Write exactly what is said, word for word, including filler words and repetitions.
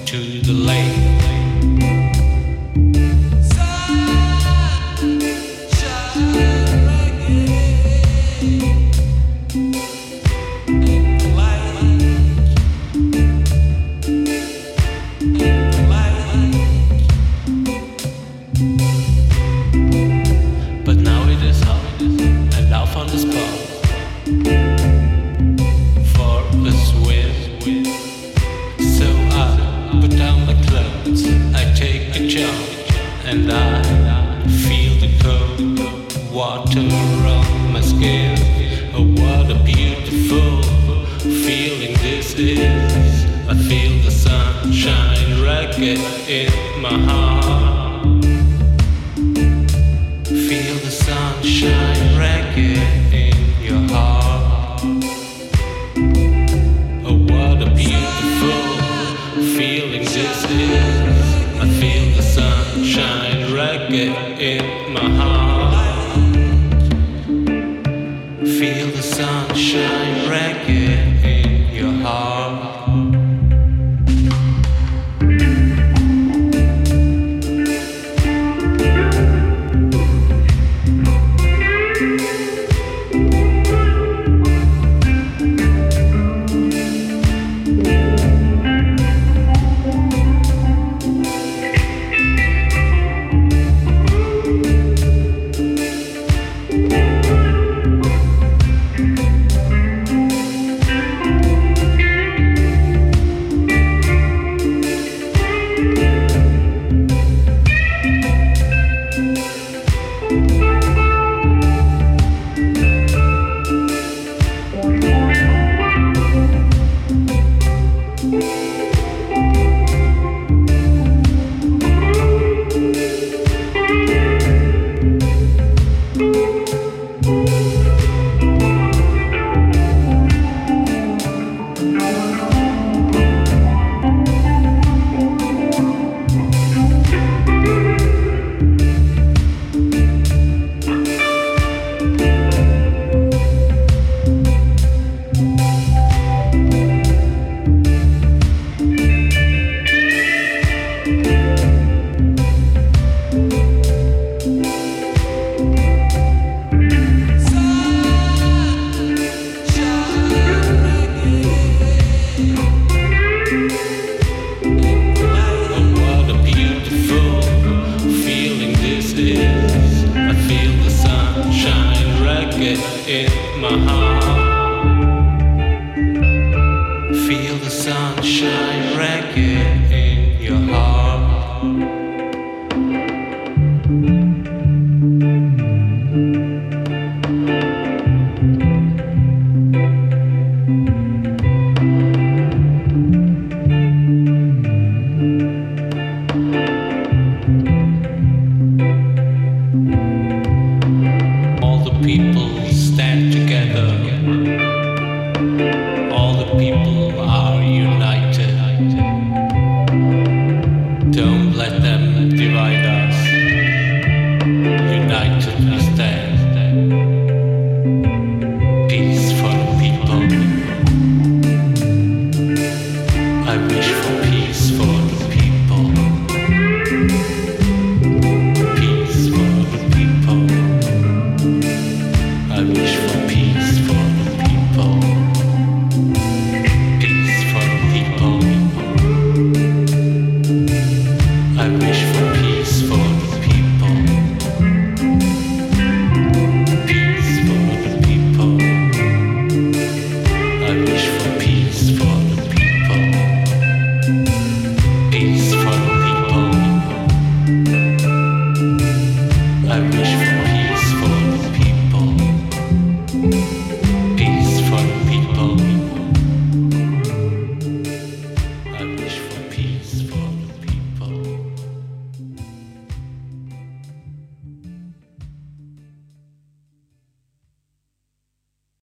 to the lake. But now it is hot and off on the spot for a swim. So I put down my clothes, I take a jump, and I feel the cold water on my skin. Oh, what a beautiful feeling this is. I feel the sunshine racket in my heart. Feel the sunshine racket in your heart. Oh, what a beautiful feeling this is. I feel the sunshine racket in my heart. Feel the sunshine racket in your heart. In my heart, feel the sunshine racket in your heart. All the people stand together. All the people are united. Don't let them divide us. United we stand. Peace for the people. I wish for peace for the people. Peace for the people. I wish for peace for the people. Peace for the people. I wish for peace for the people. Peace for the people. I wish for peace for